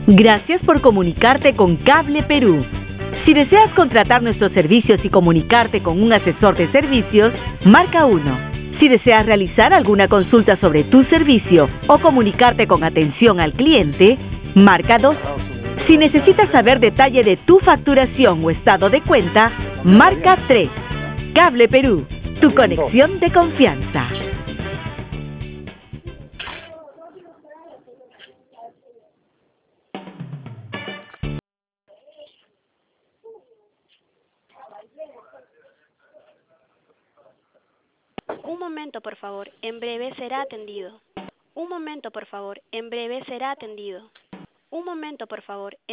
Gracias por comunicarte con Cable Perú. Si deseas contratar nuestros servicios y comunicarte con un asesor de servicios, marca 1. Si deseas realizar alguna consulta sobre tu servicio o comunicarte con atención al cliente, marca 2. Si necesitas saber detalle de tu facturación o estado de cuenta, marca 3. Cable Perú, tu conexión de confianza. Un momento, por favor. En breve será atendido. Un momento, por favor. En breve será atendido. Un momento, por favor.